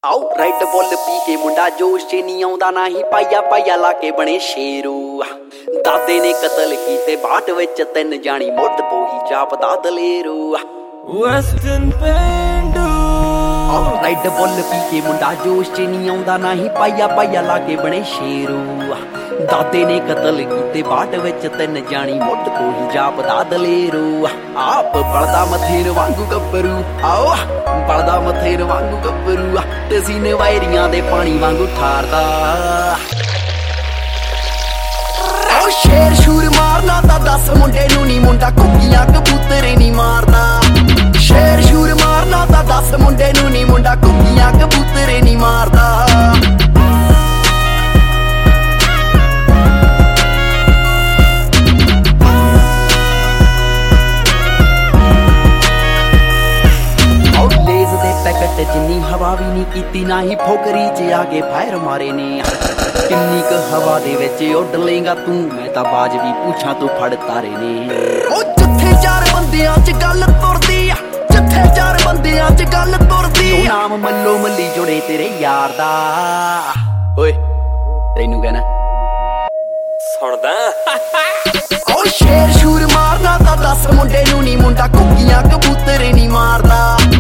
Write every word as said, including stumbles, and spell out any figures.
आओ red bull P के मुंडा जोश च नहीं आउंदा ना ही पाइया पाइया ला के बने शेरू दादे ने कतल कीते बाट विच तिन जानी मुੱਢ तो ही जापदा दलेरू वेस्टर्न पेंडू आओ रेड बुल पी के मुंडा जोश च नहीं आउंदा ना ही पाइया पाइया ला के बने शेरू दादे ने कतल कीते बाट विच तिन जानी मुੱਢ तो ही जापदा दलेरू आप बलदा मथेर वांगू गब्बरू आओ बलदा मथेर वांगू गब्बरू ते सीने वायरियां दे पानी वांगू ठारदा आओ शेर शूर मारना ता दस मुंडे नू नी मुंडा कुक्कियां कबूतरे नी मारदा शेर शूर मारना ता दस मुंडे नू नी मुंडा कुक्कियां कबूतरे नी मारदा पैकेट जिन्नी हवा भी नहीं कीती ना ही फोकरी च आके फायर मारे ने किन्नी क हवा दे विच उड़ लेगा तू मैं तां बाज भी पूछां तू फड़ तारे ने ओ जिथे चार बंदियां च गल तुरदी आ जिथे चार बंदियां च गल तुरदी तू नाम मल्लो मल्ली जुड़े तेरे यार दा ओए तैनू कहना सुनदा ओ शेर शूर मारना ता दस मुंडे नू नी मुंडा कुक्कियां कबूतरे नी मारदा